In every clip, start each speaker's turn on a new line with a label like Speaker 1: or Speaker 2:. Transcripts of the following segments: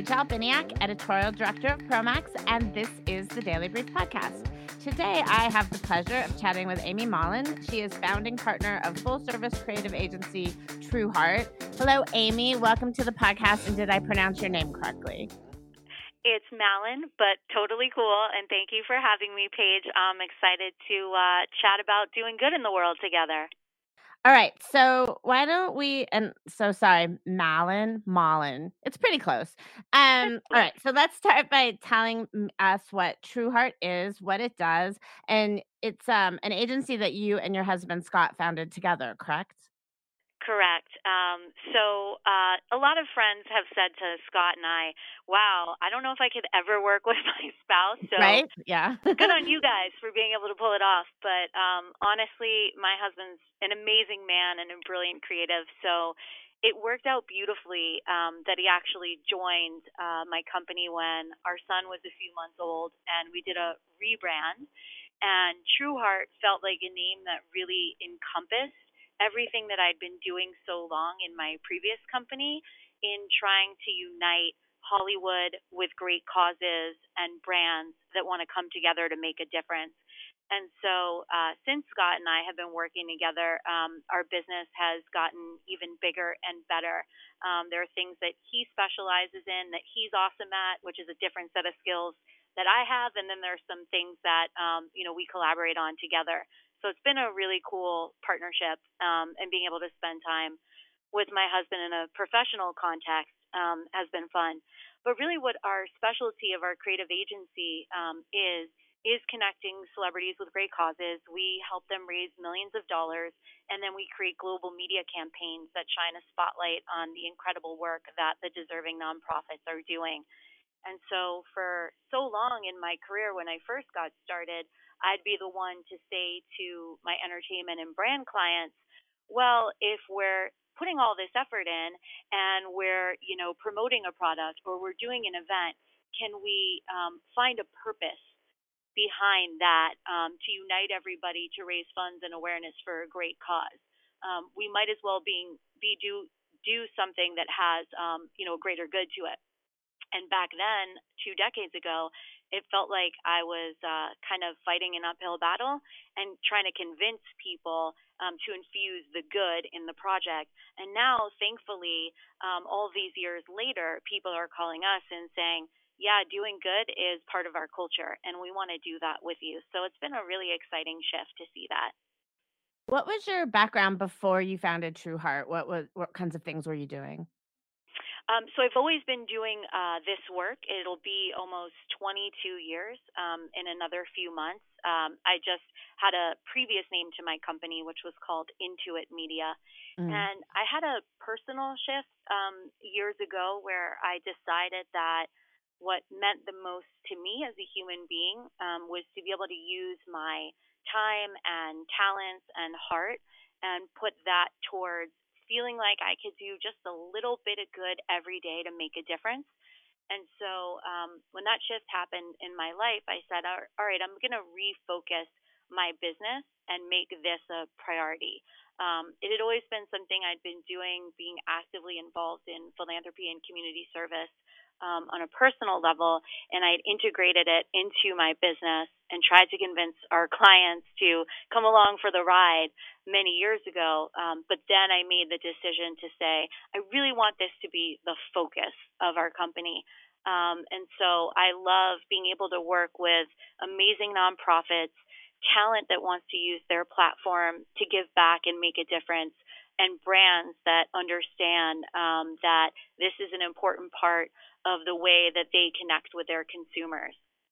Speaker 1: Rachel Biniak, Editorial Director of Promax, and this is the Daily Brief Podcast. Today, I have the pleasure of chatting with Amy Mallon. She is founding partner of full-service creative agency True Heart. Hello, Amy. Welcome to the podcast, and did I pronounce your name correctly?
Speaker 2: It's Mallon, but totally cool, and thank you for having me, Paige. I'm excited to chat about doing good in the world together.
Speaker 1: All right, so why don't we, and so sorry, Mallon. It's pretty close. All right, so let's start by telling us what True Heart is, what it does, and it's an agency that you and your husband Scott founded together, correct?
Speaker 2: Correct. A lot of friends have said to Scott and I, wow, I don't know if I could ever work with my spouse, so
Speaker 1: Right? Yeah.
Speaker 2: good on you guys for being able to pull it off. But honestly, my husband's an amazing man and a brilliant creative. So it worked out beautifully that he actually joined my company when our son was a few months old, and we did a rebrand. And True Heart felt like a name that really encompassed everything that I'd been doing so long in my previous company in trying to unite Hollywood with great causes and brands that want to come together to make a difference. And so, since Scott and I have been working together, our business has gotten even bigger and better. There are things that he specializes in that he's awesome at, which is a different set of skills that I have, and then there's some things that we collaborate on together. So it's been a really cool partnership, and being able to spend time with my husband in a professional context has been fun. But really, what our specialty of our creative agency is connecting celebrities with great causes. We help them raise millions of dollars, and then we create global media campaigns that shine a spotlight on the incredible work that the deserving nonprofits are doing. And so, for so long in my career, when I first got started, I'd be the one to say to my entertainment and brand clients, well, if we're putting all this effort in and we're, promoting a product or we're doing an event, can we find a purpose behind that to unite everybody to raise funds and awareness for a great cause? We might as well do something that has, a greater good to it. And back then, 2 decades ago, it felt like I was kind of fighting an uphill battle and trying to convince people to infuse the good in the project. And now, thankfully, all these years later, people are calling us and saying, yeah, doing good is part of our culture, and we want to do that with you. So it's been a really exciting shift to see that.
Speaker 1: What was your background before you founded True Heart? What kinds of things were you doing?
Speaker 2: So I've always been doing this work. It'll be almost 22 years in another few months. I just had a previous name to my company, which was called Intuit Media.
Speaker 1: Mm.
Speaker 2: And I had a personal shift years ago where I decided that what meant the most to me as a human being was to be able to use my time and talents and heart and put that towards feeling like I could do just a little bit of good every day to make a difference. And so when that shift happened in my life, I said, all right, I'm going to refocus my business and make this a priority. It had always been something I'd been doing, being actively involved in philanthropy and community service on a personal level, and I'd integrated it into my business and tried to convince our clients to come along for the ride many years ago. But then I made the decision to say, I really want this to be the focus of our company. And so I love being able to work with amazing nonprofits, talent that wants to use their platform to give back and make a difference, and brands that understand that this is an important part of the way that they connect with their consumers.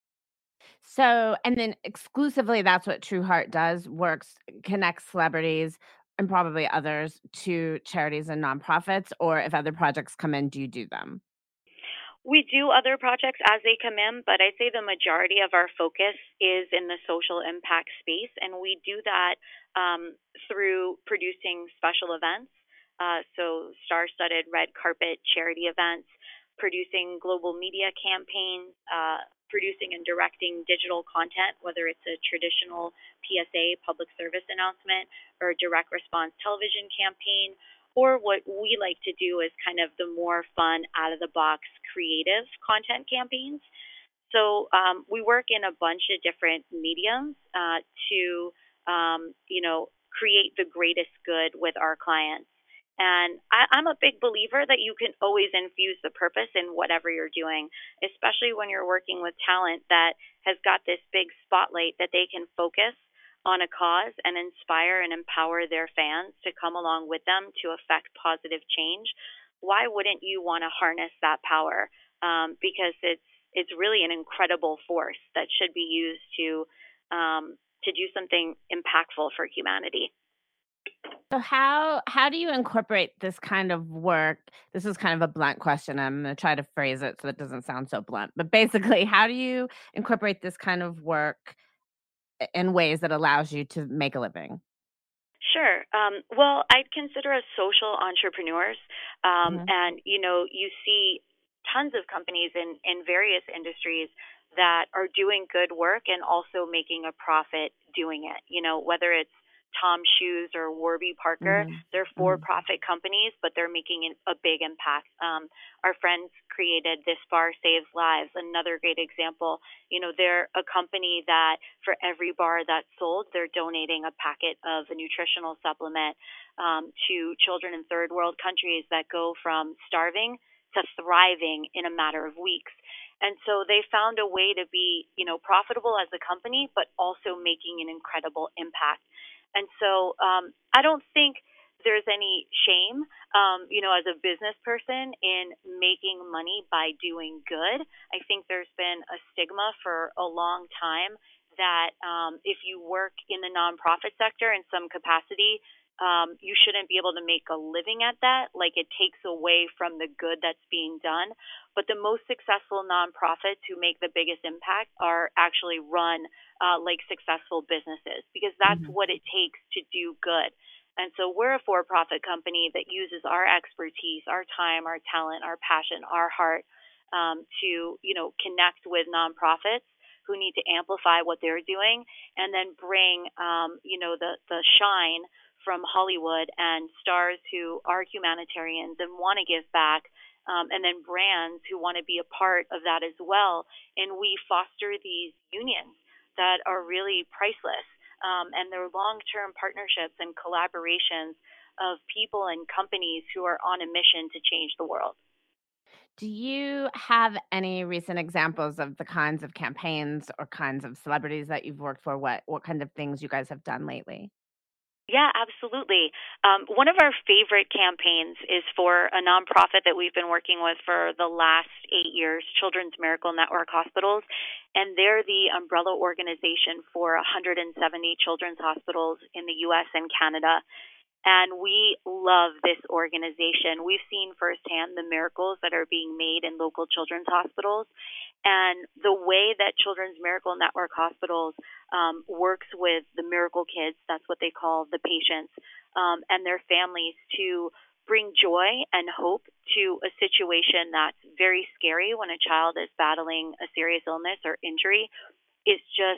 Speaker 1: So, and then exclusively that's what True Heart does, connects celebrities and probably others to charities and nonprofits, or if other projects come in, do you do them?
Speaker 2: We do other projects as they come in, but I'd say the majority of our focus is in the social impact space, and we do that through producing special events, so star-studded red carpet charity events, producing global media campaigns, producing and directing digital content, whether it's a traditional PSA public service announcement or a direct response television campaign. or what we like to do is kind of the more fun, out of the box, creative content campaigns. So we work in a bunch of different mediums to, create the greatest good with our clients. And I'm a big believer that you can always infuse the purpose in whatever you're doing, especially when you're working with talent that has got this big spotlight that they can focus on a cause and inspire and empower their fans to come along with them to affect positive change. Why wouldn't you want to harness that power? Because it's really an incredible force that should be used to do something impactful for humanity.
Speaker 1: So how do you incorporate this kind of work? This is kind of a blunt question. I'm going to try to phrase it so it doesn't sound so blunt. But basically, how do you incorporate this kind of work in ways that allows you to make a living?
Speaker 2: Sure. Well, I'd consider us social entrepreneurs,
Speaker 1: Mhm.
Speaker 2: and you see tons of companies in various industries that are doing good work and also making a profit doing it. Whether it's Tom Shoes or Warby Parker,
Speaker 1: Mhm.
Speaker 2: they're
Speaker 1: Mhm.
Speaker 2: for-profit companies, but they're making a big impact. Our friends created This Bar Saves Lives, another great example. They're a company that for every bar that's sold, they're donating a packet of a nutritional supplement to children in third world countries that go from starving to thriving in a matter of weeks. And so they found a way to be, profitable as a company, but also making an incredible impact. And so I don't think there's any shame, as a business person in making money by doing good. I think there's been a stigma for a long time that if you work in the nonprofit sector in some capacity, you shouldn't be able to make a living at that. Like it takes away from the good that's being done. But the most successful nonprofits who make the biggest impact are actually run like successful businesses because that's
Speaker 1: Mhm.
Speaker 2: what it takes to do good. And so we're a for profit company that uses our expertise, our time, our talent, our passion, our heart to, connect with nonprofits who need to amplify what they're doing and then bring, the shine from Hollywood and stars who are humanitarians and want to give back, and then brands who want to be a part of that as well. And we foster these unions that are really priceless. And they're long term partnerships and collaborations of people and companies who are on a mission to change the world.
Speaker 1: Do you have any recent examples of the kinds of campaigns or kinds of celebrities that you've worked for? What kind of things you guys have done lately?
Speaker 2: Yeah, absolutely. One of our favorite campaigns is for a nonprofit that we've been working with for the last 8 years, Children's Miracle Network Hospitals. And they're the umbrella organization for 170 children's hospitals in the US and Canada. And we love this organization. We've seen firsthand the miracles that are being made in local children's hospitals. And the way that Children's Miracle Network Hospitals works with the miracle kids, that's what they call the patients, and their families to bring joy and hope to a situation that's very scary when a child is battling a serious illness or injury is just,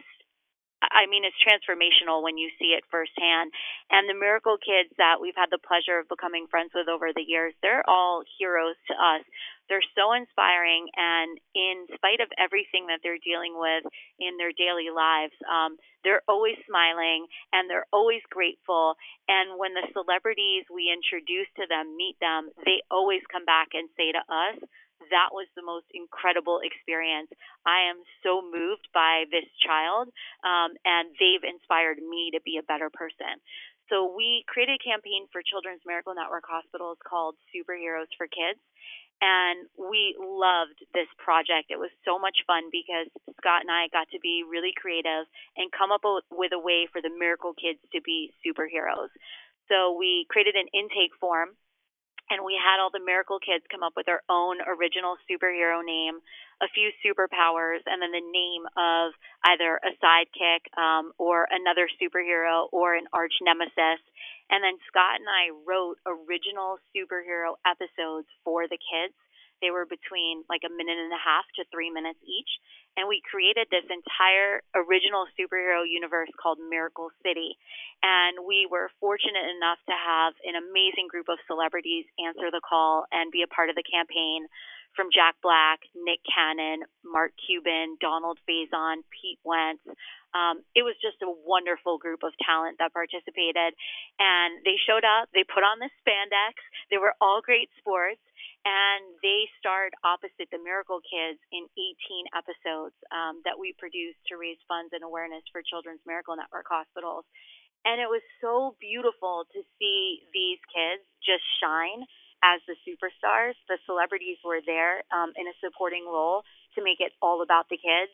Speaker 2: I mean, it's transformational when you see it firsthand. And the miracle kids that we've had the pleasure of becoming friends with over the years, they're all heroes to us. They're so inspiring, and in spite of everything that they're dealing with in their daily lives, they're always smiling and they're always grateful. And when the celebrities we introduce to them meet them, they always come back and say to us, that was the most incredible experience. I am so moved by this child, and they've inspired me to be a better person. So we created a campaign for Children's Miracle Network Hospitals called Superheroes for Kids. And we loved this project. It was so much fun because Scott and I got to be really creative and come up with a way for the miracle kids to be superheroes. So we created an intake form and we had all the miracle kids come up with their own original superhero name, a few superpowers, and then the name of either a sidekick or another superhero or an arch nemesis. And then Scott and I wrote original superhero episodes for the kids They were between like a minute and a half to 3 minutes each. And we created this entire original superhero universe called Miracle City. And we were fortunate enough to have an amazing group of celebrities answer the call and be a part of the campaign, from Jack Black, Nick Cannon, Mark Cuban, Donald Faison, Pete Wentz. It was just a wonderful group of talent that participated. And they showed up, they put on the spandex, they were all great sports, and they starred opposite the Miracle Kids in 18 episodes that we produced to raise funds and awareness for Children's Miracle Network hospitals. And it was so beautiful to see these kids just shine as the superstars. The celebrities were there in a supporting role to make it all about the kids.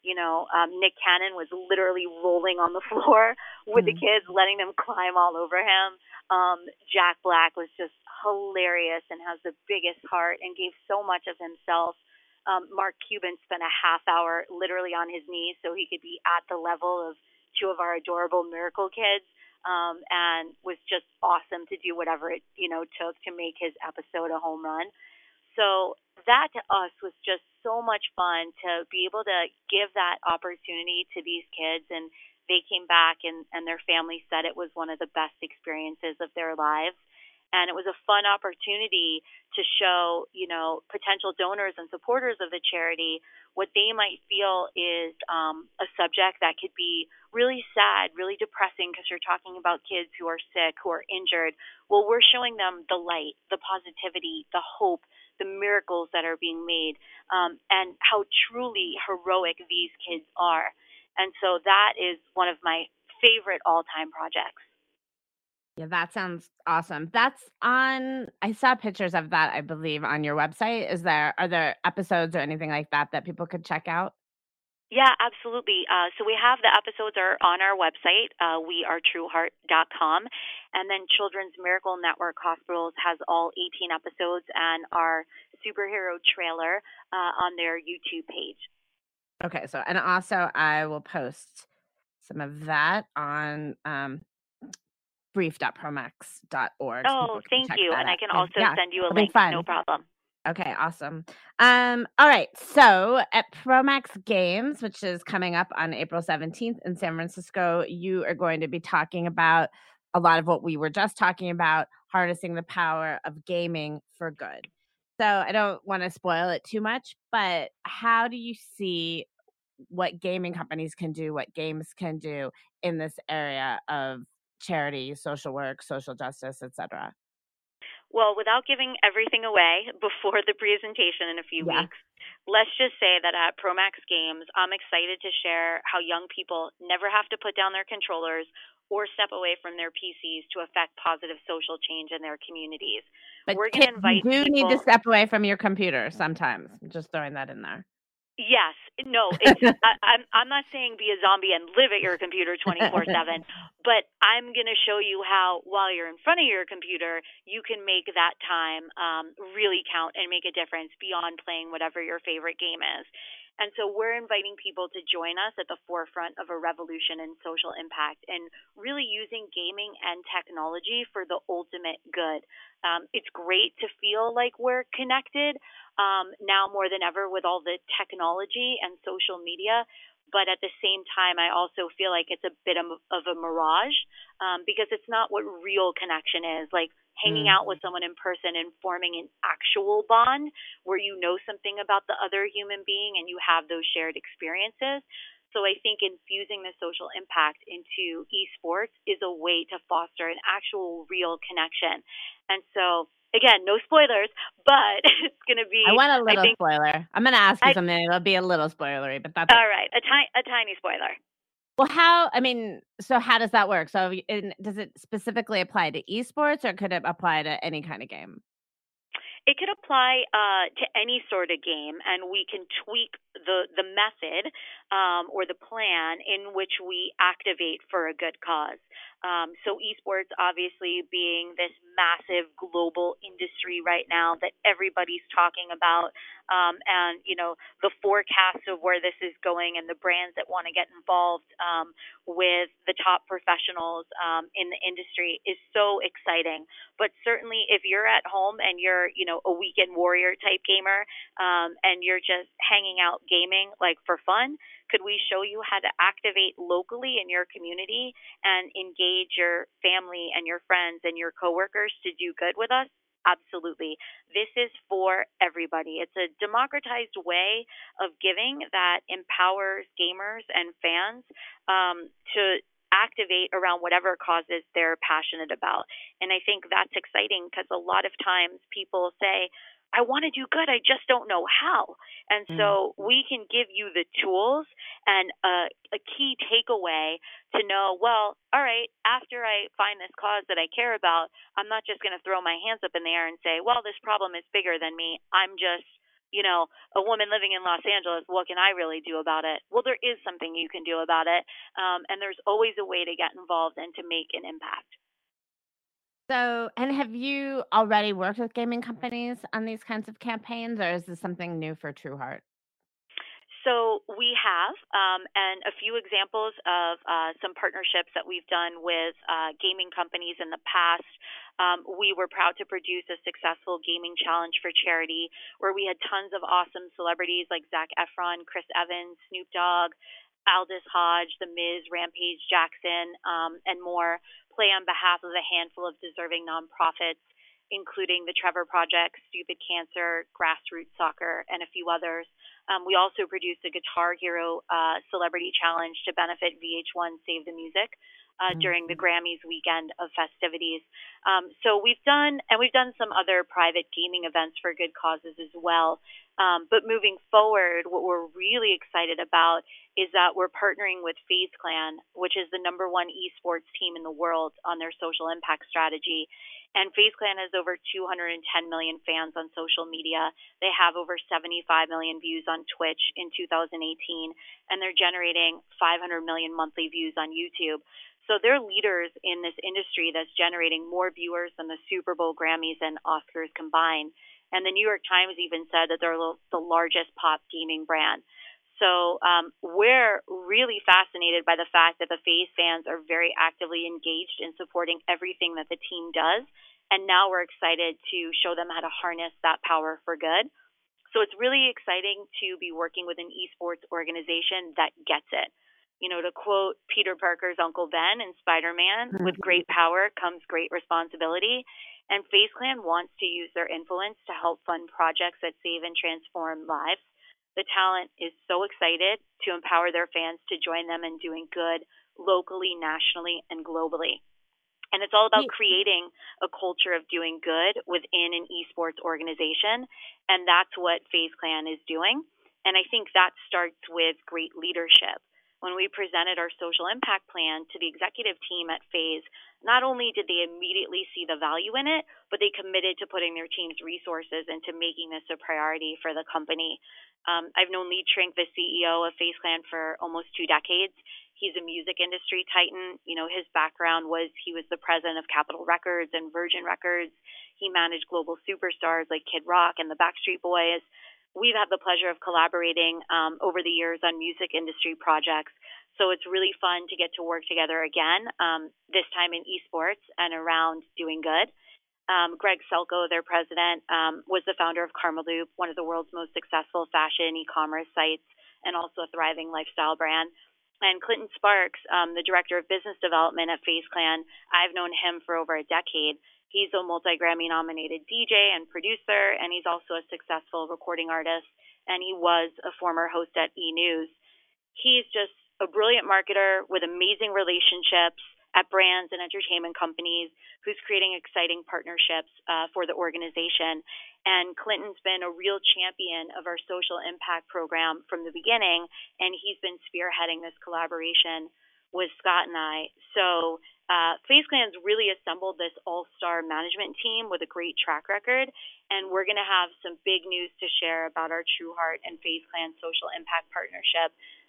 Speaker 2: Nick Cannon was literally rolling on the floor with the
Speaker 1: Mm.
Speaker 2: kids, letting them climb all over him. Jack Black was just hilarious and has the biggest heart and gave so much of himself. Mark Cuban spent a half hour literally on his knees so he could be at the level of two of our adorable Miracle Kids, and was just awesome to do whatever it took to make his episode a home run. So that to us was just so much fun to be able to give that opportunity to these kids, and they came back and their family said it was one of the best experiences of their lives. And it was a fun opportunity to show, potential donors and supporters of the charity what they might feel is a subject that could be really sad, really depressing, because you're talking about kids who are sick, who are injured. Well, we're showing them the light, the positivity, the hope, the miracles that are being made, and how truly heroic these kids are. And so that is one of my favorite all-time projects.
Speaker 1: Yeah, that sounds awesome. That's on I saw pictures of that, I believe, on your website. Are there episodes or anything like that that people could check out?
Speaker 2: Yeah, absolutely. So we have the episodes are on our website, wearetrueheart.com, and then Children's Miracle Network Hospitals has all 18 episodes and our superhero trailer on their YouTube page.
Speaker 1: Okay, so and also I will post some of that on brief.promax.org so
Speaker 2: Oh,
Speaker 1: people can
Speaker 2: thank
Speaker 1: check
Speaker 2: you.
Speaker 1: that
Speaker 2: And I
Speaker 1: out
Speaker 2: can
Speaker 1: too.
Speaker 2: also
Speaker 1: Yeah,
Speaker 2: send you a
Speaker 1: it'll be
Speaker 2: link. No
Speaker 1: fun.
Speaker 2: problem.
Speaker 1: Okay, awesome. All right. So at Promax Games, which is coming up on April 17th in San Francisco, you are going to be talking about a lot of what we were just talking about, harnessing the power of gaming for good. So I don't want to spoil it too much, but how do you see what gaming companies can do, what games can do in this area of charity, social work, social justice, etc.?
Speaker 2: Well, without giving everything away before the presentation in a few
Speaker 1: Yeah.
Speaker 2: weeks, let's just say that at Promax Games, I'm excited to share how young people never have to put down their controllers or step away from their PCs to affect positive social change in their communities.
Speaker 1: But
Speaker 2: We're going
Speaker 1: kids,
Speaker 2: to
Speaker 1: you
Speaker 2: invite
Speaker 1: do need to
Speaker 2: people.
Speaker 1: step away from your computer sometimes. I'm just throwing that in there.
Speaker 2: Yes, no, I'm not saying be a zombie and live at your computer 24/7, but I'm going to show you how while you're in front of your computer, you can make that time really count and make a difference beyond playing whatever your favorite game is. And so we're inviting people to join us at the forefront of a revolution in social impact and really using gaming and technology for the ultimate good. It's great to feel like we're connected now more than ever with all the technology and social media. But at the same time, I also feel like it's a bit of a mirage because it's not what real connection is. Like hanging
Speaker 1: Mm.
Speaker 2: out with someone in person and forming an actual bond where you know something about the other human being and you have those shared experiences. So I think infusing the social impact into esports is a way to foster an actual real connection. And so again, no spoilers, but it's going to
Speaker 1: I
Speaker 2: be,
Speaker 1: want a
Speaker 2: I
Speaker 1: little
Speaker 2: think,
Speaker 1: spoiler. I'm gonna ask you
Speaker 2: I,
Speaker 1: something, it'll be a little spoilery, but that's okay.
Speaker 2: all right, a tiny spoiler.
Speaker 1: Well, so how does that work? So, does it specifically apply to esports, or could it apply to any kind of game?
Speaker 2: It could apply to any sort of game, and we can tweak the method or the plan in which we activate for a good cause. So esports obviously being this massive global industry right now that everybody's talking about, and the forecast of where this is going and the brands that want to get involved with the top professionals in the industry is so exciting. But certainly, if you're at home and you're a weekend warrior type gamer, and you're just hanging out gaming like for fun, could we show you how to activate locally in your community and engage your family and your friends and your coworkers to do good with us? Absolutely. This is for everybody. It's a democratized way of giving that empowers gamers and fans to activate around whatever causes they're passionate about. And I think that's exciting because a lot of times people say, I want to do good, I just don't know how. And
Speaker 1: Mm.
Speaker 2: so we can give you the tools and a key takeaway to know, well, all right, after I find this cause that I care about, I'm not just going to throw my hands up in the air and say, well, this problem is bigger than me. I'm just, a woman living in Los Angeles. What can I really do about it? Well, there is something you can do about it. And there's always a way to get involved and to make an impact.
Speaker 1: So, and have you already worked with gaming companies on these kinds of campaigns, or is this something new for True Heart?
Speaker 2: So we have, and a few examples of some partnerships that we've done with gaming companies in the past. We were proud to produce a successful gaming challenge for charity where we had tons of awesome celebrities like Zac Efron, Chris Evans, Snoop Dogg, Aldous Hodge, The Miz, Rampage Jackson, and more play on behalf of a handful of deserving nonprofits, including the Trevor Project, Stupid Cancer, Grassroots Soccer, and a few others. We also produced a Guitar Hero Celebrity Challenge to benefit VH1 Save the Music during the
Speaker 1: Mhm.
Speaker 2: Grammys weekend of festivities. So we've done some other private gaming events for good causes as well. But moving forward, what we're really excited about is that we're partnering with FaZe Clan, which is the number one esports team in the world, on their social impact strategy. And FaZe Clan has over 210 million fans on social media. They have over 75 million views on Twitch in 2018, and they're generating 500 million monthly views on YouTube. So they're leaders in this industry that's generating more viewers than the Super Bowl, Grammys, and Oscars combined. And the New York Times even said that they're the largest pop gaming brand. So we're really fascinated by the fact that the FaZe fans are very actively engaged in supporting everything that the team does. And now we're excited to show them how to harness that power for good. So it's really exciting to be working with an esports organization that gets it. To quote Peter Parker's Uncle Ben in Spider Man, with great power comes great responsibility. And FaZe Clan wants to use their influence to help fund projects that save and transform lives. The talent is so excited to empower their fans to join them in doing good locally, nationally, and globally. And it's all about
Speaker 1: Ye
Speaker 2: creating a culture of doing good within an esports organization. And that's what FaZe Clan is doing. And I think that starts with great leadership. When we presented our social impact plan to the executive team at FaZe, not only did they immediately see the value in it, but they committed to putting their team's resources into making this a priority for the company. I've known Lee Trink, the CEO of FaZe Clan, for almost 2 decades. He's a music industry titan. His background was he was the president of Capitol Records and Virgin Records. He managed global superstars like Kid Rock and the Backstreet Boys. We've had the pleasure of collaborating over the years on music industry projects. So it's really fun to get to work together again, this time in esports and around doing good. Greg Selko, their president, was the founder of Karma Loop, one of the world's most successful fashion e-commerce sites, and also a thriving lifestyle brand. And Clinton Sparks, the director of business development at FaZe Clan, I've known him for over a decade. He's a multi-Grammy nominated DJ and producer, and he's also a successful recording artist, and he was a former host at E! News. He's just a brilliant marketer with amazing relationships at brands and entertainment companies who's creating exciting partnerships for the organization. And Clinton's been a real champion of our social impact program from the beginning, and he's been spearheading this collaboration with Scott and I. So FaZe Clan's really assembled this all-star management team with a great track record, and we're going to have some big news to share about our True Heart and FaZe Clan social impact partnership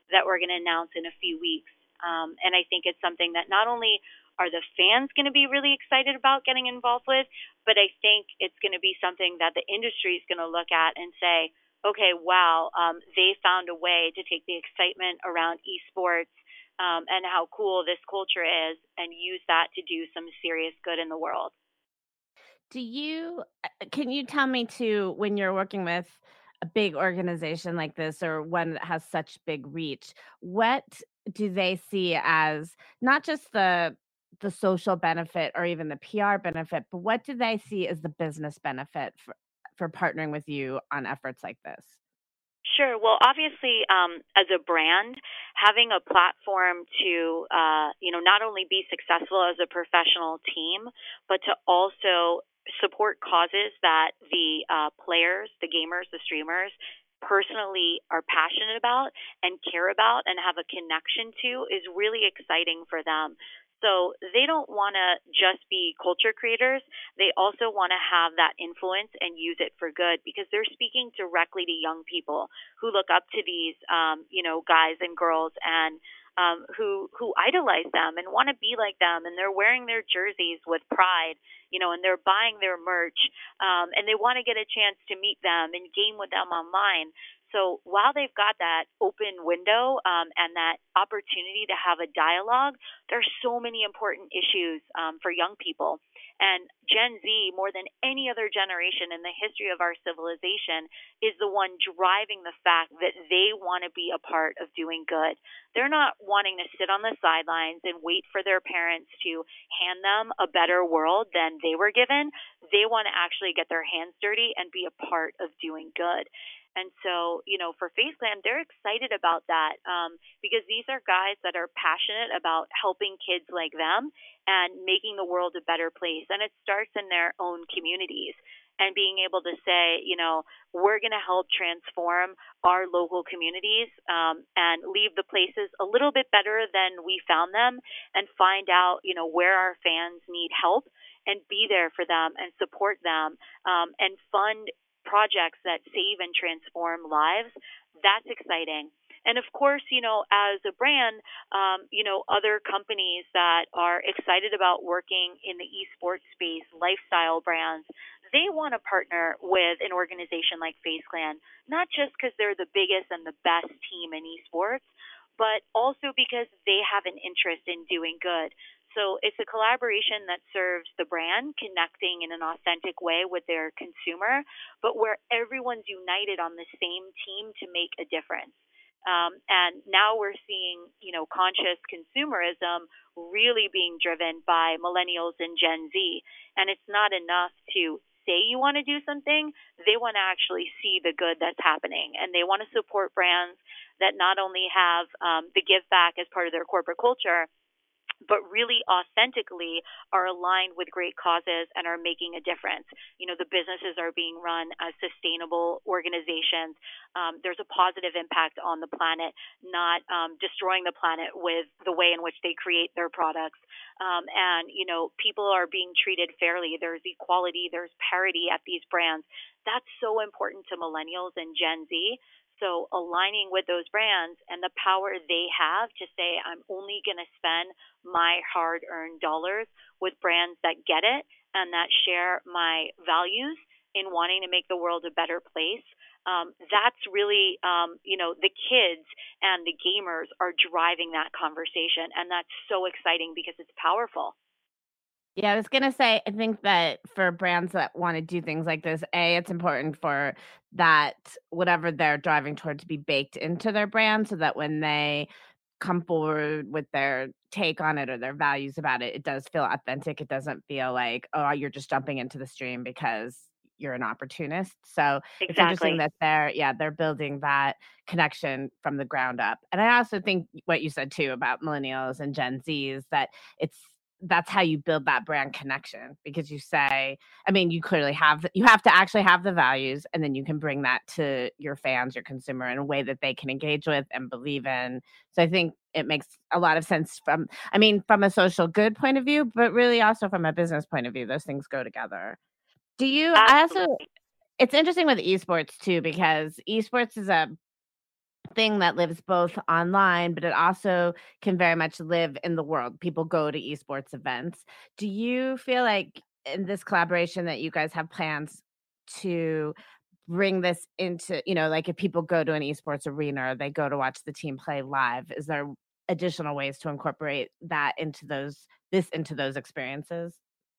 Speaker 2: that we're going to announce in a few weeks. And I think it's something that not only are the fans going to be really excited about getting involved with, but I think it's going to be something that the industry is going to look at and say, okay, wow, they found a way to take the excitement around esports and how cool this culture is and use that to do some serious good in the world.
Speaker 1: Do you can you tell me too, when you're working with a big organization like this or one that has such big reach, what do they see as not just the social benefit or even the PR benefit, but what do they see as the business benefit for partnering with you on efforts like this?
Speaker 2: Sure. Well, obviously, as a brand, having a platform to, not only be successful as a professional team, but to also support causes that the players, the gamers, the streamers personally are passionate about and care about and have a connection to is really exciting for them. So they don't want to just be culture creators. They also want to have that influence and use it for good because they're speaking directly to young people who look up to these, guys and girls and who idolize them and want to be like them, and they're wearing their jerseys with pride, and they're buying their merch, and they want to get a chance to meet them and game with them online. So while they've got that open window and that opportunity to have a dialogue, there's so many important issues for young people. And Gen Z, more than any other generation in the history of our civilization, is the one driving the fact that they want to be a part of doing good. They're not wanting to sit on the sidelines and wait for their parents to hand them a better world than they were given. They want to actually get their hands dirty and be a part of doing good. And so, for FaceClan, they're excited about that because these are guys that are passionate about helping kids like them and making the world a better place. And it starts in their own communities. And being able to say, we're going to help transform our local communities and leave the places a little bit better than we found them and find out, where our fans need help and be there for them and support them and fund projects that save and transform lives. That's exciting. And of course, as a brand, other companies that are excited about working in the esports space, lifestyle brands, they want to partner with an organization like FaceClan, not just because they're the biggest and the best team in esports, but also because they have an interest in doing good. So it's a collaboration that serves the brand, connecting in an authentic way with their consumer, but where everyone's united on the same team to make a difference. And now we're seeing, conscious consumerism really being driven by millennials and Gen Z. And it's not enough to say you want to do something, they want to actually see the good that's happening. And they want to support brands that not only have the give back as part of their corporate culture, but really authentically are aligned with great causes and are making a difference. The businesses are being run as sustainable organizations. There's a positive impact on the planet, not destroying the planet with the way in which they create their products. And, people are being treated fairly. There's equality, there's parity at these brands. That's so important to millennials and Gen Z. So aligning with those brands and the power they have to say, I'm only going to spend my hard earned dollars with brands that get it and that share my values in wanting to make the world a better place. That's really, the kids and the gamers are driving that conversation. And that's so exciting because it's powerful.
Speaker 1: Yeah, I was gonna say, I think that for brands that wanna do things like this, A, it's important for that whatever they're driving toward to be baked into their brand so that when they come forward with their take on it or their values about it, it does feel authentic. It doesn't feel like, "Oh, you're just jumping into the stream because you're an opportunist." So, it's interesting
Speaker 2: Exactly.
Speaker 1: that they're building that connection from the ground up. And I also think what you said too about millennials and Gen Z is that it's that's how you build that brand connection because you say I mean, you clearly you have to actually have the values, and then you can bring that to your fans, your consumer in a way that they can engage with and believe in. So I think it makes a lot of sense from a social good point of view, but really also from a business point of view, those things go together. Do you I also
Speaker 2: Absolutely.
Speaker 1: it's interesting with esports too because esports is a thing that lives both online, but it also can very much live in the world. People go to esports events. Do you feel like in this collaboration that you guys have plans to bring this into, like if people go to an esports arena or they go to watch the team play live, is there additional ways to incorporate that into those experiences?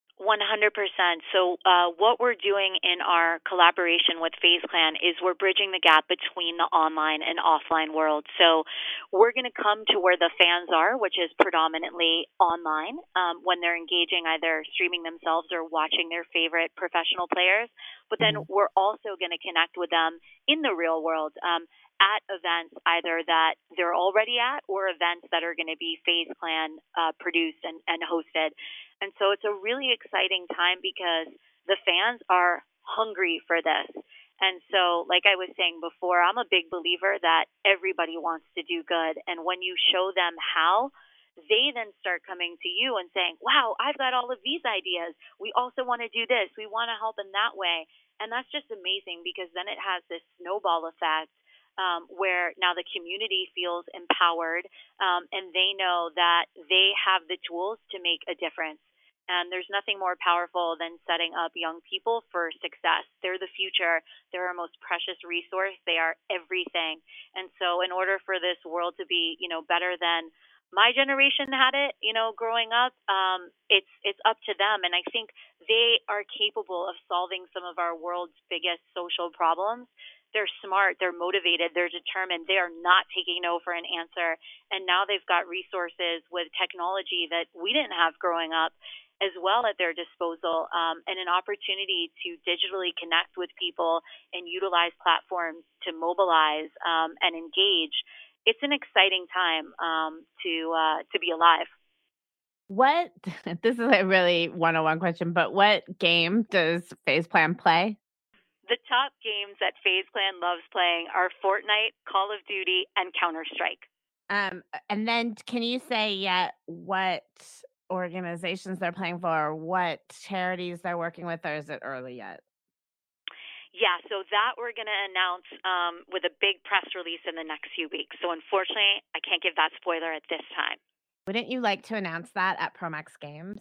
Speaker 2: 100%. So, what we're doing in our collaboration with FaZe Clan is we're bridging the gap between the online and offline world. So, we're going to come to where the fans are, which is predominantly online, when they're engaging, either streaming themselves or watching their favorite professional players. But then
Speaker 1: Mhm.
Speaker 2: we're also going to connect with them in the real world. At events either that they're already at or events that are going to be FaZe Clan produced and hosted. And so it's a really exciting time because the fans are hungry for this. And so, like I was saying before, I'm a big believer that everybody wants to do good. And when you show them how, they then start coming to you and saying, wow, I've got all of these ideas. We also want to do this. We want to help in that way. And that's just amazing because then it has this snowball effect, where now the community feels empowered, and they know that they have the tools to make a difference. And there's nothing more powerful than setting up young people for success. They're the future. They're our most precious resource. They are everything. And so, in order for this world to be, better than my generation had it, growing up, it's up to them. And I think they are capable of solving some of our world's biggest social problems. They're smart, they're motivated, they're determined. They are not taking no for an answer. And now they've got resources with technology that we didn't have growing up as well at their disposal, and an opportunity to digitally connect with people and utilize platforms to mobilize, and engage. It's an exciting time, to be alive.
Speaker 1: What this is a really one-on-one question, but what game does FaZe Plan play?
Speaker 2: The top games that FaZe Clan loves playing are Fortnite, Call of Duty, and Counter Strike.
Speaker 1: And then can you say yet what organizations they're playing for, or what charities they're working with, or is it early yet?
Speaker 2: Yeah, so that we're going to announce, with a big press release in the next few weeks. So unfortunately, I can't give that spoiler at this time.
Speaker 1: Wouldn't you like to announce that at Promax Games?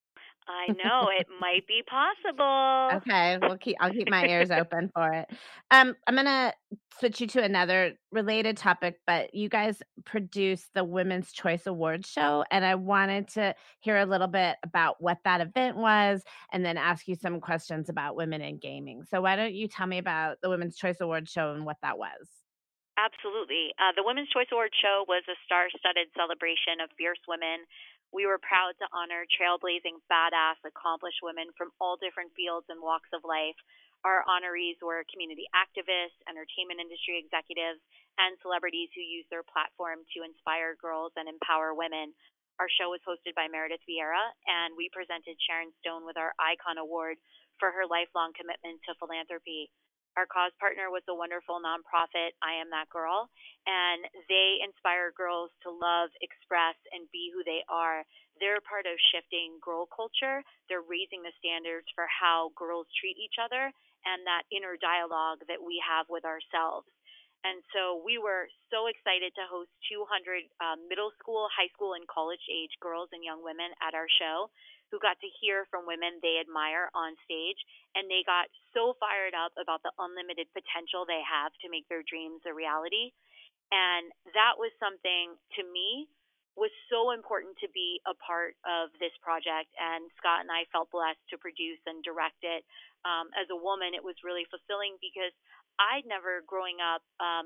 Speaker 2: I know it might be possible.
Speaker 1: Okay, I'll keep my ears open for it. I'm gonna switch you to another related topic, but you guys produced the Women's Choice Awards show, and I wanted to hear a little bit about what that event was, and then ask you some questions about women in gaming. So why don't you tell me about the Women's Choice Awards show and what that was?
Speaker 2: Absolutely. The Women's Choice Award show was a star studded celebration of fierce women. We were proud to honor trailblazing, badass, accomplished women from all different fields and walks of life. Our honorees were community activists, entertainment industry executives, and celebrities who use their platform to inspire girls and empower women. Our show was hosted by Meredith Vieira, and we presented Sharon Stone with our Icon Award for her lifelong commitment to philanthropy. Our cause partner was the wonderful nonprofit I Am That Girl, and they inspire girls to love, express, and be who they are. They're part of shifting girl culture. They're raising the standards for how girls treat each other and that inner dialogue that we have with ourselves. And so we were so excited to host 200, middle school, high school, and college age girls and young women at our show who got to hear from women they admire on stage, and they got so fired up about the unlimited potential they have to make their dreams a reality. And that was something to me was so important to be a part of this project. And Scott and I felt blessed to produce and direct it. As a woman, it was really fulfilling because I'd never, growing up,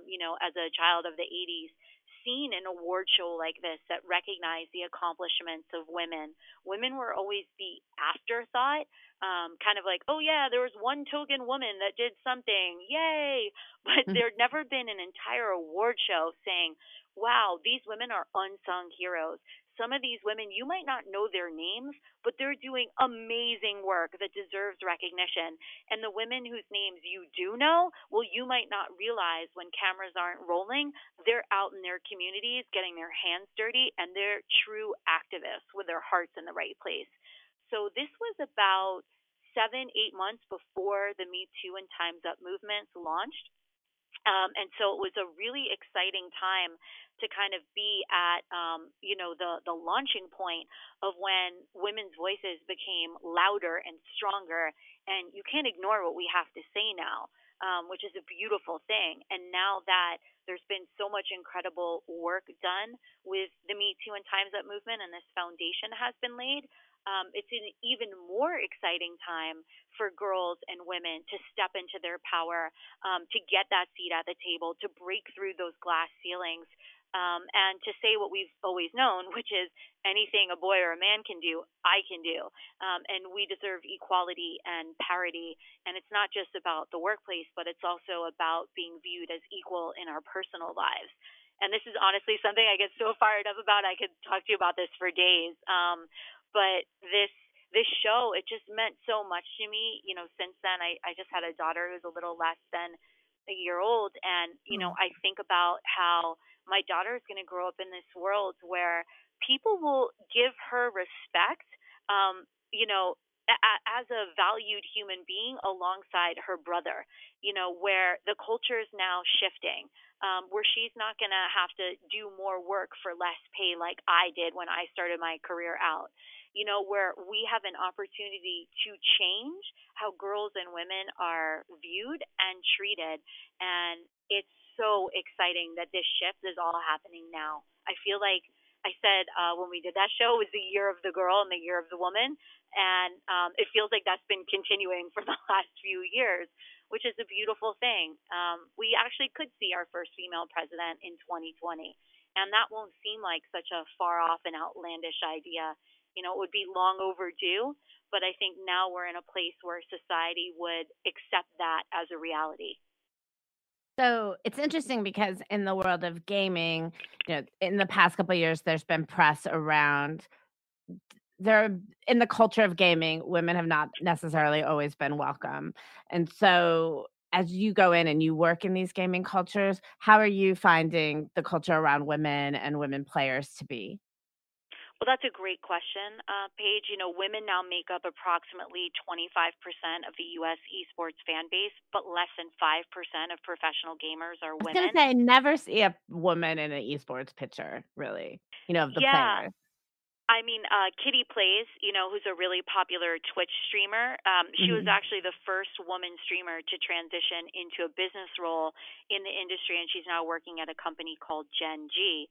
Speaker 2: as a child of the 80s, seen an award show like this that recognized the accomplishments of women. Women were always the afterthought, kind of like, oh, yeah, there was one token woman that did something. Yay! But there'd never been an entire award show saying, wow, these women are unsung heroes. Some of these women, you might not know their names, but they're doing amazing work that deserves recognition. And the women whose names you do know, well, you might not realize when cameras aren't rolling, they're out in their communities getting their hands dirty, and they're true activists with their hearts in the right place. So this was about 7, 8 months before the Me Too and Time's Up movements launched, And so it was a really exciting time to kind of be at, the launching point of when women's voices became louder and stronger. And you can't ignore what we have to say now, which is a beautiful thing. And now that there's been so much incredible work done with the Me Too and Times Up movement, and this foundation has been laid, it's an even more exciting time for girls and women to step into their power, to get that seat at the table, to break through those glass ceilings, and to say what we've always known, which is anything a boy or a man can do, I can do. And we deserve equality and parity. And it's not just about the workplace, but it's also about being viewed as equal in our personal lives. And this is honestly something I get so fired up about. I could talk to you about this for days. But this show, it just meant so much to me. Since then, I just had a daughter who's a little less than a year old. And,
Speaker 1: Mm.
Speaker 2: I think about how my daughter is going to grow up in this world where people will give her respect, um, you know, as a valued human being alongside her brother, where the culture is now shifting, where she's not going to have to do more work for less pay like I did when I started my career out, where we have an opportunity to change how girls and women are viewed and treated. And it's so exciting that this shift is all happening now. I feel like I said, when we did that show, it was the year of the girl and the year of the woman. And it feels like that's been continuing for the last few years, which is a beautiful thing. We actually could see our first female president in 2020. And that won't seem like such a far off and outlandish idea. It would be long overdue, but I think now we're in a place where society would accept that as a reality.
Speaker 1: So it's interesting because in the world of gaming, in the past couple of years, there's been press around there in the culture of gaming, women have not necessarily always been welcome. And so as you go in and you work in these gaming cultures, how are you finding the culture around women and women players to be?
Speaker 2: Well, that's a great question, Paige. Women now make up approximately 25% of the U.S. esports fan base, but less than 5% of professional gamers are
Speaker 1: I was gonna
Speaker 2: women.
Speaker 1: say I never see a woman in an esports picture, really, of the
Speaker 2: Yeah,
Speaker 1: players.
Speaker 2: I mean, Kitty Plays, who's a really popular Twitch streamer. She was
Speaker 1: Mhm.
Speaker 2: actually the first woman streamer to transition into a business role in the industry, and she's now working at a company called Gen G.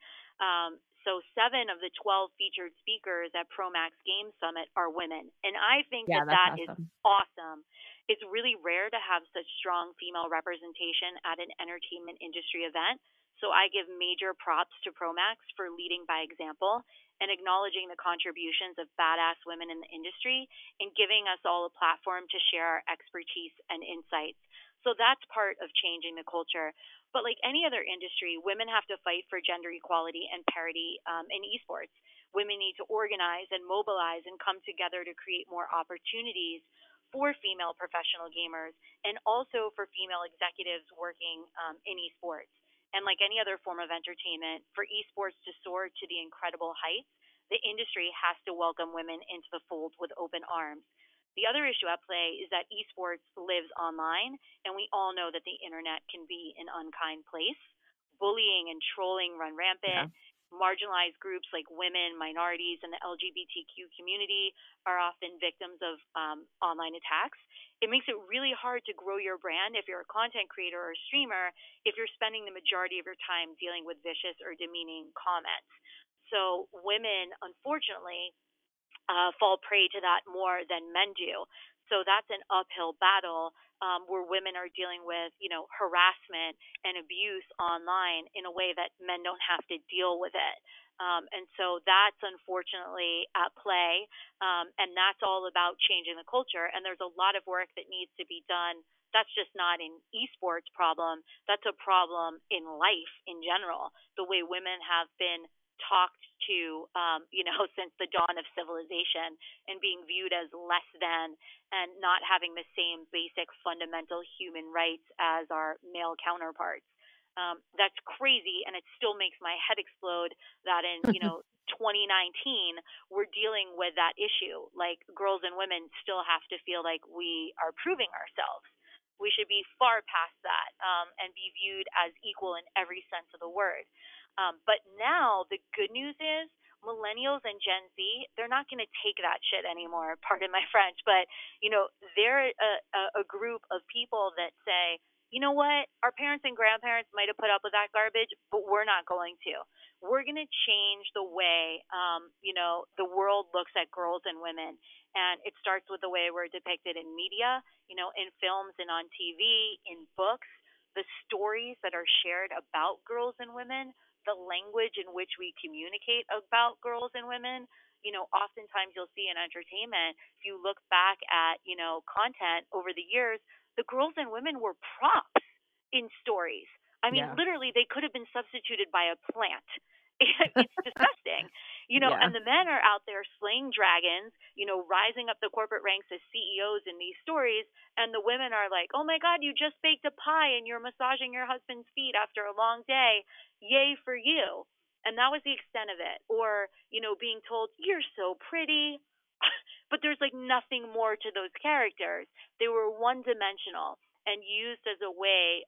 Speaker 2: So 7 of the 12 featured speakers at ProMax Game Summit are women, and I think
Speaker 1: Yeah,
Speaker 2: that
Speaker 1: that's
Speaker 2: that is
Speaker 1: awesome.
Speaker 2: awesome. It's really rare to have such strong female representation at an entertainment industry event. So I give major props to ProMax for leading by example and acknowledging the contributions of badass women in the industry and giving us all a platform to share our expertise and insights. So that's part of changing the culture. But like any other industry, women have to fight for gender equality and parity, in esports. Women need to organize and mobilize and come together to create more opportunities for female professional gamers and also for female executives working, in esports. And like any other form of entertainment, for esports to soar to the incredible heights, the industry has to welcome women into the fold with open arms. The other issue at play is that esports lives online, and we all know that the internet can be an unkind place. Bullying and trolling run
Speaker 1: Yeah.
Speaker 2: rampant. Marginalized groups like women, minorities, and the LGBTQ community are often victims of, online attacks. It makes it really hard to grow your brand if you're a content creator or streamer if you're spending the majority of your time dealing with vicious or demeaning comments. So women, unfortunately, fall prey to that more than men do. So that's an uphill battle, where women are dealing with, harassment and abuse online in a way that men don't have to deal with it. And so that's unfortunately at play. And that's all about changing the culture. And there's a lot of work that needs to be done. That's just not an esports problem. That's a problem in life in general. The way women have been talked to, since the dawn of civilization, and being viewed as less than and not having the same basic fundamental human rights as our male counterparts. That's crazy, and it still makes my head explode that in, 2019, we're dealing with that issue. Like, girls and women still have to feel like we are proving ourselves. We should be far past that, and be viewed as equal in every sense of the word. But now the good news is millennials and Gen Z, they're not going to take that shit anymore. Pardon my French, but they're a group of people that say, you know what, our parents and grandparents might have put up with that garbage, but we're not going to. We're going to change the way, the world looks at girls and women. And it starts with the way we're depicted in media, in films and on TV, in books, the stories that are shared about girls and women, the language in which we communicate about girls and women. Oftentimes you'll see in entertainment, if you look back at, content over the years, the girls and women were props in stories. I mean,
Speaker 1: Yeah.
Speaker 2: literally, they could have been substituted by a plant. It's disgusting.
Speaker 1: Yeah.
Speaker 2: And the men are out there slaying dragons, rising up the corporate ranks as CEOs in these stories, and the women are like, "Oh my God, you just baked a pie and you're massaging your husband's feet after a long day. Yay for you." And that was the extent of it. Or, being told, "You're so pretty." But there's like nothing more to those characters. They were one dimensional and used as a way,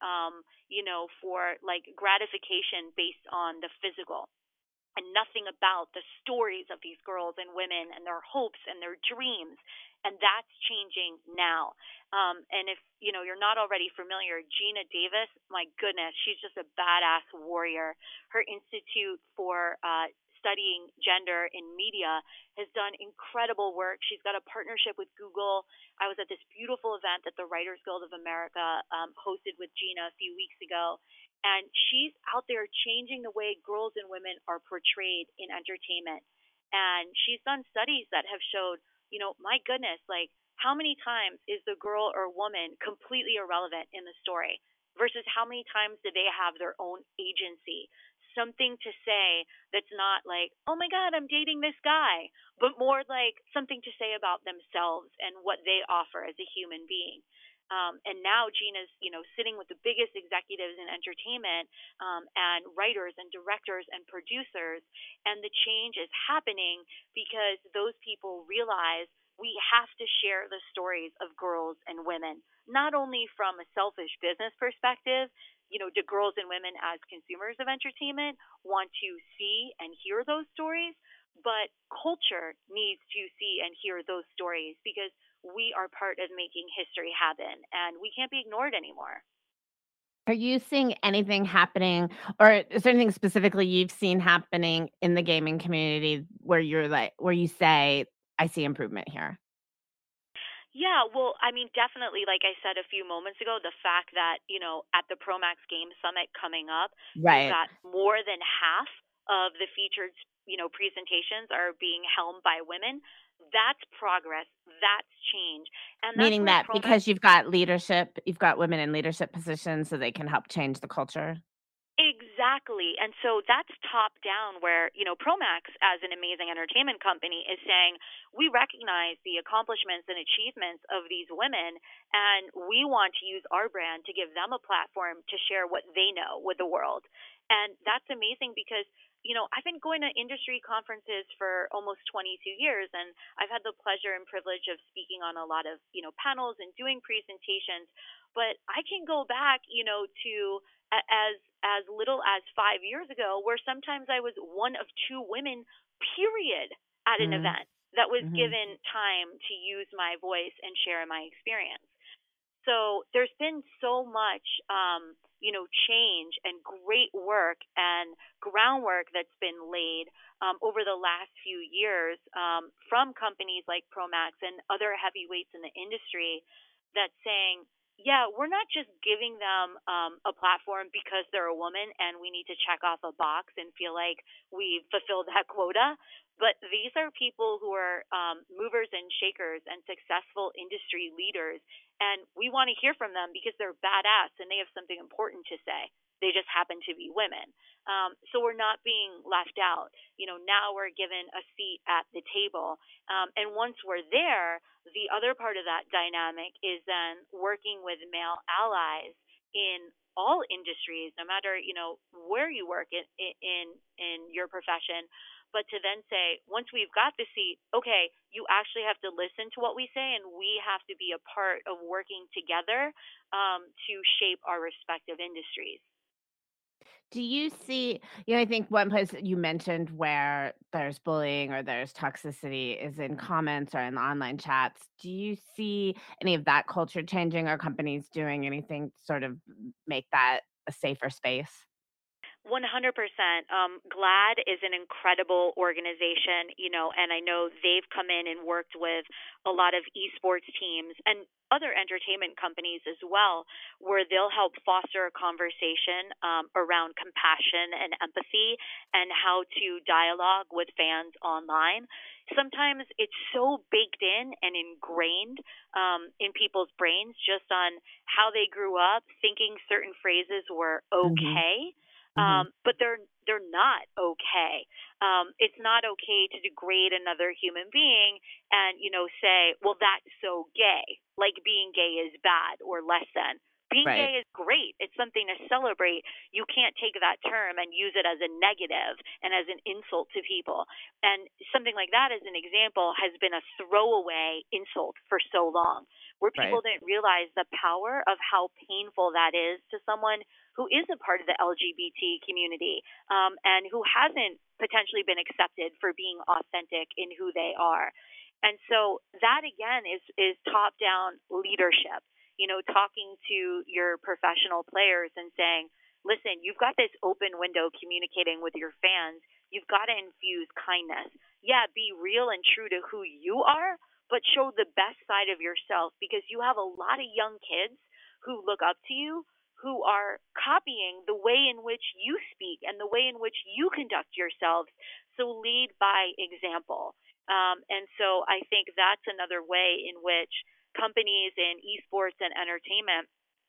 Speaker 2: for like gratification based on the physical, and nothing about the stories of these girls and women and their hopes and their dreams. And that's changing now. And if you're not already familiar, Gina Davis, my goodness, she's just a badass warrior. Her Institute for Studying Gender in Media has done incredible work. She's got a partnership with Google. I was at this beautiful event that the Writers Guild of America hosted with Gina a few weeks ago, and she's out there changing the way girls and women are portrayed in entertainment. And she's done studies that have showed, my goodness, like how many times is the girl or woman completely irrelevant in the story versus how many times do they have their own agency, something to say that's not like, "Oh my God, I'm dating this guy," but more like something to say about themselves and what they offer as a human being. And now Gina's, sitting with the biggest executives in entertainment, and writers and directors and producers, and the change is happening because those people realize we have to share the stories of girls and women, not only from a selfish business perspective. Do girls and women as consumers of entertainment want to see and hear those stories? But culture needs to see and hear those stories because we are part of making history happen and we can't be ignored anymore.
Speaker 1: Are you seeing anything happening, or is there anything specifically you've seen happening in the gaming community where where you say, "I see improvement here?"
Speaker 2: Yeah, well, I mean, definitely, like I said a few moments ago, the fact that, at the Promax Game Summit coming up, you've
Speaker 1: Right.
Speaker 2: got more than half of the featured, presentations are being helmed by women. That's progress. That's change. And that's
Speaker 1: Meaning
Speaker 2: where
Speaker 1: that
Speaker 2: Promax.
Speaker 1: because you've got women in leadership positions so they can help change the culture?
Speaker 2: Exactly. And so that's top down where, Promax as an amazing entertainment company is saying, we recognize the accomplishments and achievements of these women, and we want to use our brand to give them a platform to share what they know with the world. And that's amazing because, I've been going to industry conferences for almost 22 years, and I've had the pleasure and privilege of speaking on a lot of, panels and doing presentations. But I can go back, to as little as 5 years ago, where sometimes I was one of two women, period, at an
Speaker 1: Mm,
Speaker 2: event that was
Speaker 1: mhm.
Speaker 2: given time to use my voice and share my experience. So there's been so much, change and great work and groundwork that's been laid over the last few years, from companies like Promax and other heavyweights in the industry that's saying, yeah, we're not just giving them a platform because they're a woman and we need to check off a box and feel like we've fulfilled that quota. But these are people who are movers and shakers and successful industry leaders, and we want to hear from them because they're badass and they have something important to say. They just happen to be women. So we're not being left out. Now we're given a seat at the table. And once we're there, the other part of that dynamic is then working with male allies in all industries, no matter where you work in your profession, but to then say, once we've got the seat, okay, you actually have to listen to what we say, and we have to be a part of working together to shape our respective industries.
Speaker 1: Do you see I think one place that you mentioned where there's bullying or there's toxicity is in comments or in the online chats. Do you see any of that culture changing or companies doing anything to sort of make that a safer space?
Speaker 2: 100%. GLAD is an incredible organization, and I know they've come in and worked with a lot of esports teams and other entertainment companies as well, where they'll help foster a conversation around compassion and empathy and how to dialogue with fans online. Sometimes it's so baked in and ingrained in people's brains just on how they grew up thinking certain phrases were
Speaker 1: Mhm,
Speaker 2: okay,
Speaker 1: mhm.
Speaker 2: but they're not okay. It's not okay to degrade another human being and say, well, that's so gay, like being gay is bad or less than. Being
Speaker 1: Right,
Speaker 2: gay is great. It's something to celebrate. You can't take that term and use it as a negative and as an insult to people. And something like that, as an example, has been a throwaway insult for so long, where people
Speaker 1: right.
Speaker 2: didn't realize the power of how painful that is to someone who is a part of the LGBT community, and who hasn't potentially been accepted for being authentic in who they are. And so that again is top down leadership. Talking to your professional players and saying, "Listen, you've got this open window communicating with your fans. You've got to infuse kindness. Yeah, be real and true to who you are, but show the best side of yourself because you have a lot of young kids who look up to you, who are copying the way in which you speak and the way in which you conduct yourselves. So lead by example." And so I think that's another way in which companies in esports and entertainment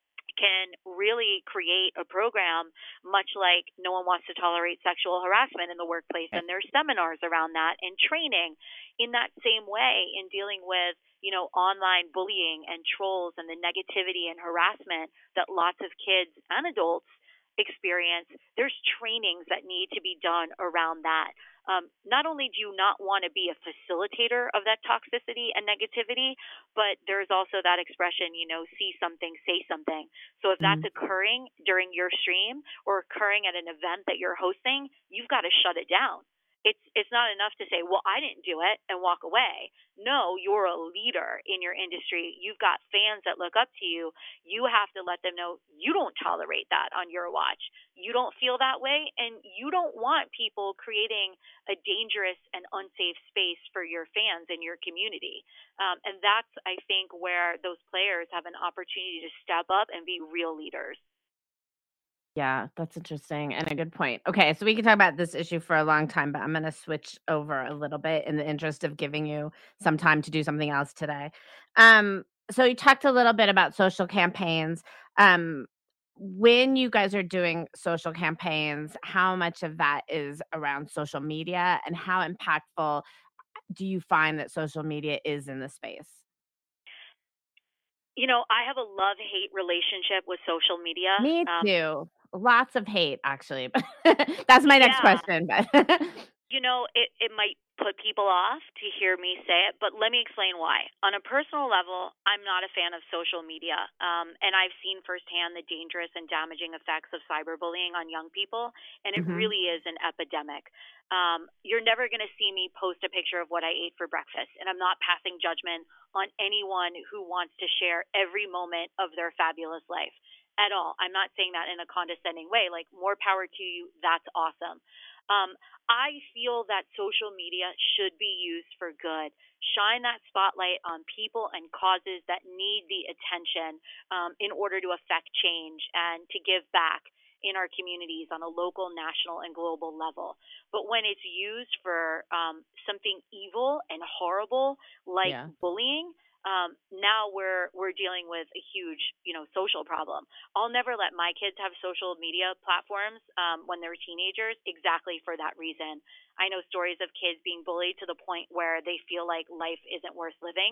Speaker 2: can really create a program much like No One Wants to Tolerate Sexual Harassment in the Workplace,
Speaker 1: Right.
Speaker 2: and there's seminars around that and training in that same way in dealing with online bullying and trolls and the negativity and harassment that lots of kids and adults experience. There's trainings that need to be done around that. Not only do you not want to be a facilitator of that toxicity and negativity, but there's also that expression, see something, say something. So if that's
Speaker 1: Mhm.
Speaker 2: occurring during your stream or occurring at an event that you're hosting, you've got to shut it down. It's not enough to say, "Well, I didn't do it," and walk away. No, you're a leader in your industry. You've got fans that look up to you. You have to let them know you don't tolerate that on your watch. You don't feel that way, and you don't want people creating a dangerous and unsafe space for your fans and your community. And that's, I think, where those players have an opportunity to step up and be real leaders.
Speaker 1: Yeah, that's interesting and a good point. Okay, so we can talk about this issue for a long time, but I'm gonna switch over a little bit in the interest of giving you some time to do something else today. So you talked a little bit about social campaigns. Um, when you guys are doing social campaigns, how much of that is around social media and how impactful do you find that social media is in the space?
Speaker 2: I have a love hate relationship with social media.
Speaker 1: Me too. Lots of hate, actually. That's my next
Speaker 2: Yeah,
Speaker 1: question, but
Speaker 2: it might put people off to hear me say it, but let me explain why. On a personal level, I'm not a fan of social media, and I've seen firsthand the dangerous and damaging effects of cyberbullying on young people, and it
Speaker 1: Mhm.
Speaker 2: really is an epidemic. You're never going to see me post a picture of what I ate for breakfast, and I'm not passing judgment on anyone who wants to share every moment of their fabulous life at all. I'm not saying that in a condescending way. Like, more power to you. That's awesome. Um, I feel that social media should be used for good. Shine that spotlight on people and causes that need the attention in order to affect change and to give back in our communities on a local, national, and global level. But when it's used for something evil and horrible like
Speaker 1: Yeah.
Speaker 2: bullying, now we're dealing with a huge, social problem. I'll never let my kids have social media platforms when they're teenagers, exactly for that reason. I know stories of kids being bullied to the point where they feel like life isn't worth living.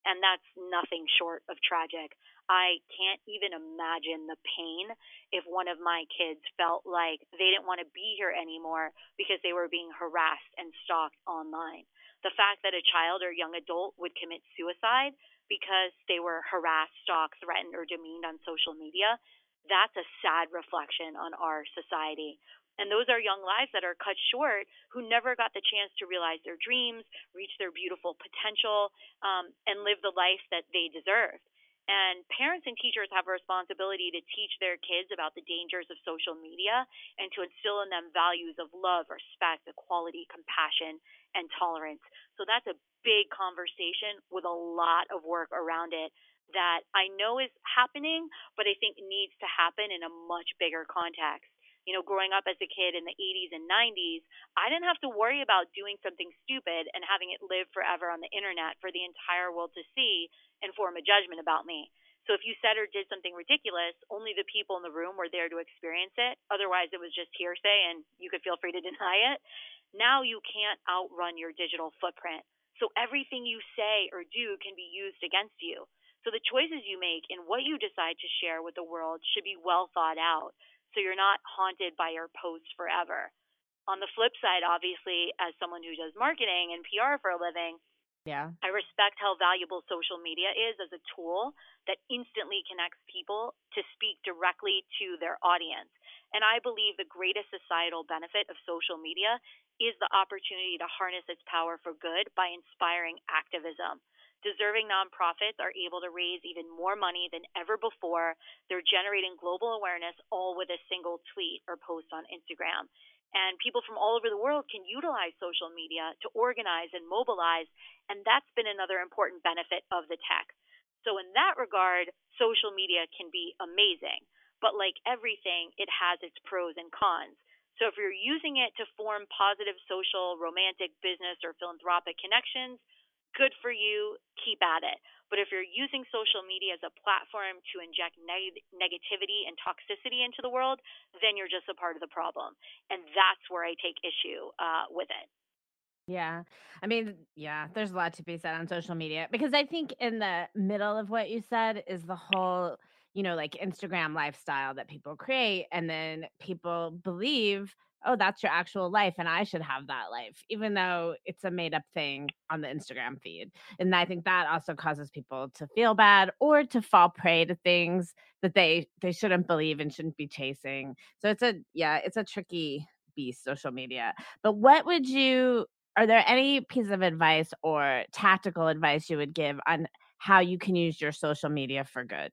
Speaker 2: and that's nothing short of tragic. I can't even imagine the pain if one of my kids felt like they didn't want to be here anymore because they were being harassed and stalked online. The fact that a child or young adult would commit suicide because they were harassed, stalked, threatened, or demeaned on social media, that's a sad reflection on our society. And those are young lives that are cut short who never got the chance to realize their dreams, reach their beautiful potential, and live the life that they deserved. And parents and teachers have a responsibility to teach their kids about the dangers of social media and to instill in them values of love, respect, equality, compassion, and tolerance. So that's a big conversation with a lot of work around it that I know is happening, but I think needs to happen in a much bigger context. Growing up as a kid in the 80s and 90s, I didn't have to worry about doing something stupid and having it live forever on the internet for the entire world to see and form a judgment about me. So if you said or did something ridiculous, only the people in the room were there to experience it. Otherwise, it was just hearsay and you could feel free to deny it. Now you can't outrun your digital footprint. So everything you say or do can be used against you. So the choices you make and what you decide to share with the world should be well thought out so you're not haunted by your posts forever. On the flip side, obviously, as someone who does marketing and PR for a living,
Speaker 1: Yeah.
Speaker 2: I respect how valuable social media is as a tool that instantly connects people to speak directly to their audience. And I believe the greatest societal benefit of social media is the opportunity to harness its power for good by inspiring activism. Deserving nonprofits are able to raise even more money than ever before. They're generating global awareness all with a single tweet or post on Instagram. And people from all over the world can utilize social media to organize and mobilize, and that's been another important benefit of the tech. So, in that regard, social media can be amazing. But, like everything, it has its pros and cons. So, if you're using it to form positive social, romantic, business, or philanthropic connections, good for you, keep at it. But if you're using social media as a platform to inject negativity and toxicity into the world, then you're just a part of the problem. And that's where I take issue with it.
Speaker 1: Yeah. I mean, yeah, there's a lot to be said on social media because I think in the middle of what you said is the whole, like Instagram lifestyle that people create. And then people believe, oh, that's your actual life. And I should have that life, even though it's a made up thing on the Instagram feed. And I think that also causes people to feel bad or to fall prey to things that they shouldn't believe and shouldn't be chasing. So it's a tricky beast, social media. But what would you are there any piece of advice or tactical advice you would give on how you can use your social media for good?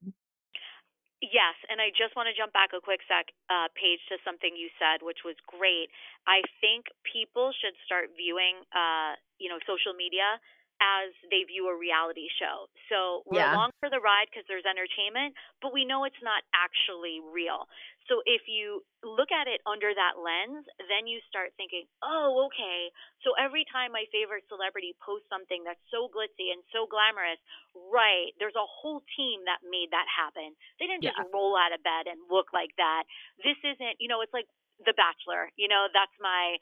Speaker 2: Yes, and I just want to jump back a quick page to something you said, which was great. I think people should start viewing, social media as they view a reality show. So we're
Speaker 1: Yeah.
Speaker 2: along for the ride because there's entertainment, but we know it's not actually real. So if you look at it under that lens, then you start thinking, oh, okay. So every time my favorite celebrity posts something that's so glitzy and so glamorous, right, there's a whole team that made that happen. They didn't just
Speaker 1: Yeah.
Speaker 2: roll out of bed and look like that. This isn't, it's like The Bachelor. That's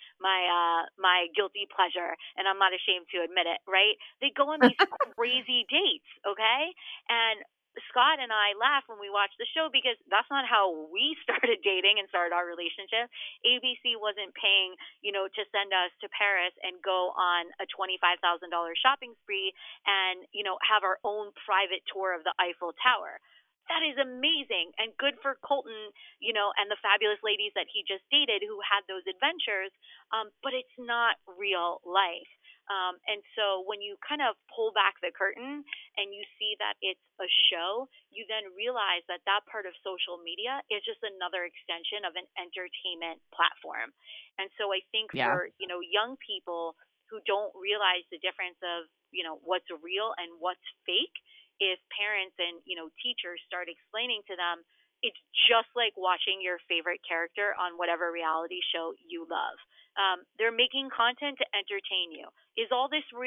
Speaker 2: my guilty pleasure, and I'm not ashamed to admit it. Right? They go on these crazy dates, okay? And Scott and I laugh when we watch the show because that's not how we started dating and started our relationship. ABC wasn't paying, to send us to Paris and go on a $25,000 shopping spree and, have our own private tour of the Eiffel Tower. That is amazing and good for Colton, and the fabulous ladies that he just dated who had those adventures. But it's not real life. And so when you kind of pull back the curtain and you see that it's a show, you then realize that that part of social media is just another extension of an entertainment platform. And so I think
Speaker 1: Yeah.
Speaker 2: for, young people who don't realize the difference of, what's real and what's fake, if parents and, teachers start explaining to them, it's just like watching your favorite character on whatever reality show you love. They're making content to entertain you. Is all this real?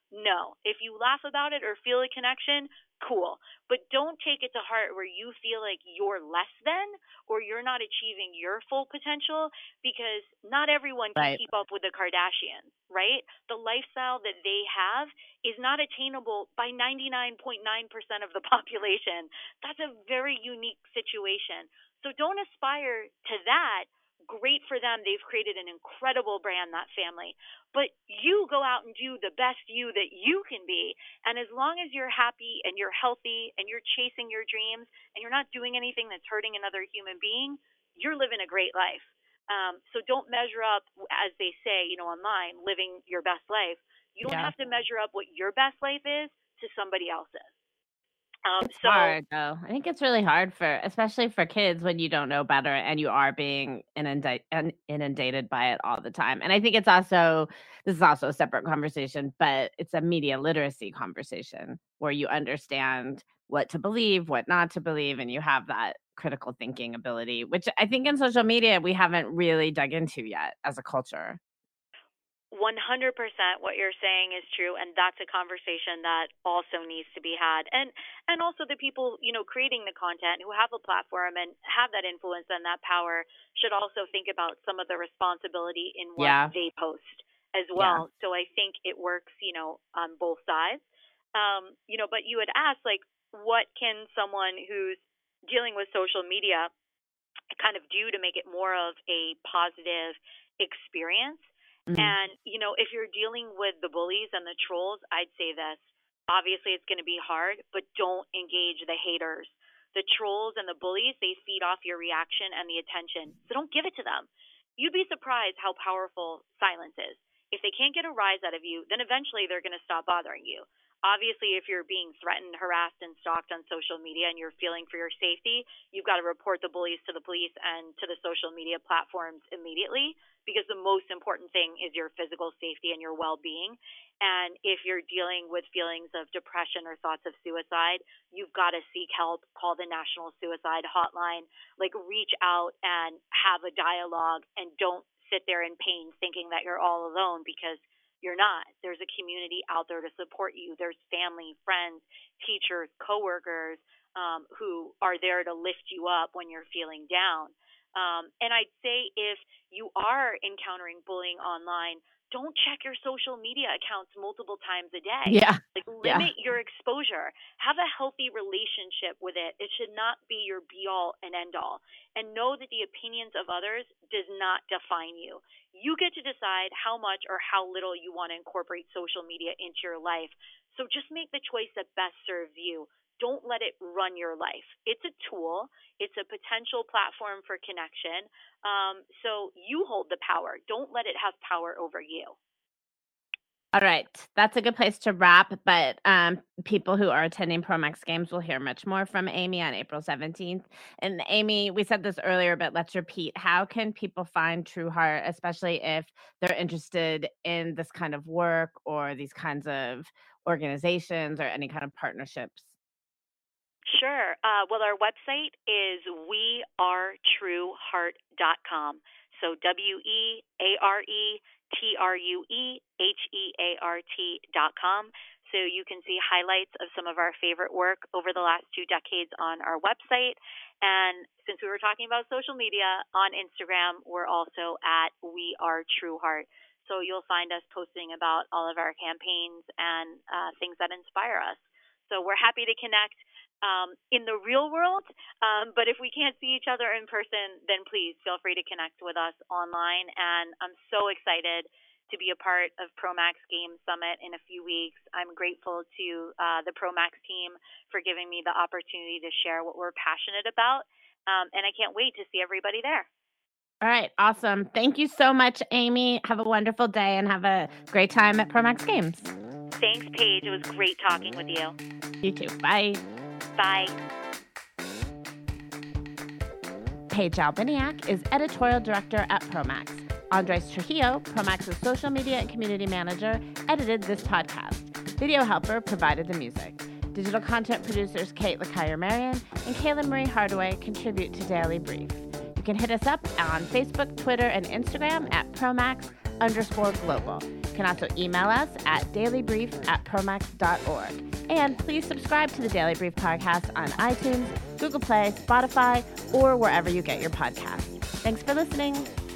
Speaker 2: No. If you laugh about it or feel a connection, cool. But don't take it to heart where you feel like you're less than or you're not achieving your full potential, because not everyone can
Speaker 1: Right.
Speaker 2: keep up with the Kardashians, right? The lifestyle that they have is not attainable by 99.9% of the population. That's a very unique situation. So don't aspire to that. Great for them. They've created an incredible brand, that family. But you go out and do the best you that you can be. And as long as you're happy and you're healthy and you're chasing your dreams and you're not doing anything that's hurting another human being, you're living a great life. So don't measure up, as they say, online, living your best life. You don't
Speaker 1: Yeah.
Speaker 2: have to measure up what your best life is to somebody else's.
Speaker 1: It's
Speaker 2: So
Speaker 1: hard though. I think it's really hard for especially for kids when you don't know better and you are being inundated by it all the time. And I think it's also this is also a separate conversation, but it's a media literacy conversation where you understand what to believe, what not to believe, and you have that critical thinking ability, which I think in social media we haven't really dug into yet as a culture.
Speaker 2: 100% what you're saying is true, and that's a conversation that also needs to be had. And also the people, creating the content who have a platform and have that influence and that power should also think about some of the responsibility in what
Speaker 1: Yeah.
Speaker 2: they post as
Speaker 1: Yeah.
Speaker 2: well. So I think it works, on both sides. But you had asked, like, what can someone who's dealing with social media kind of do to make it more of a positive experience?
Speaker 1: Mhm.
Speaker 2: And, if you're dealing with the bullies and the trolls, I'd say this. Obviously, it's going to be hard, but don't engage the haters. The trolls and the bullies, they feed off your reaction and the attention. So don't give it to them. You'd be surprised how powerful silence is. If they can't get a rise out of you, then eventually they're going to stop bothering you. Obviously, if you're being threatened, harassed, and stalked on social media and you're feeling for your safety, you've got to report the bullies to the police and to the social media platforms immediately, because the most important thing is your physical safety and your well being. And if you're dealing with feelings of depression or thoughts of suicide, you've got to seek help. Call the National Suicide Hotline. Like, reach out and have a dialogue, and don't sit there in pain thinking that you're all alone, because you're not. There's a community out there to support you. There's family, friends, teachers, coworkers, who are there to lift you up when you're feeling down. And I'd say if you are encountering bullying online, don't check your social media accounts multiple times a day.
Speaker 1: Yeah.
Speaker 2: Like,
Speaker 1: Yeah.
Speaker 2: limit your exposure. Have a healthy relationship with it. It should not be your be all and end all. And know that the opinions of others does not define you. You get to decide how much or how little you want to incorporate social media into your life. So just make the choice that best serves you. Don't let it run your life. It's a tool. It's a potential platform for connection. So you hold the power. Don't let it have power over you.
Speaker 1: All right, that's a good place to wrap, but, people who are attending Promax Games will hear much more from Amy on April 17th. And Amy, we said this earlier, but let's repeat. How can people find True Heart, especially if they're interested in this kind of work or these kinds of organizations or any kind of partnerships?
Speaker 2: Sure. Well, our website is wearetrueheart.com. So WeareTrueheart.com. So you can see highlights of some of our favorite work over the last 2 decades on our website. And since we were talking about social media, on Instagram, we're also at We Are True Heart. So you'll find us posting about all of our campaigns and things that inspire us. So we're happy to connect in the real world. But if we can't see each other in person, then please feel free to connect with us online. And I'm so excited to be a part of Promax Game Summit in a few weeks. I'm grateful to the Promax team for giving me the opportunity to share what we're passionate about. And I can't wait to see everybody there.
Speaker 1: All right, awesome. Thank you so much, Amy. Have a wonderful day and have a great time at Promax Games.
Speaker 2: Thanks, Paige. It was great talking with you.
Speaker 1: You too. Bye.
Speaker 2: Bye.
Speaker 1: Paige Albiniak is editorial director at Promax. Andres Trujillo, Promax's social media and community manager, edited this podcast. Video Helper provided the music. Digital content producers Kate LaKire-Marion and Kayla Marie Hardaway contribute to Daily Brief. You can hit us up on Facebook, Twitter, and Instagram at Promax_global. can also email us at dailybrief@promax.org. And please subscribe to the Daily Brief podcast on iTunes, Google Play, Spotify, or wherever you get your podcasts. Thanks for listening.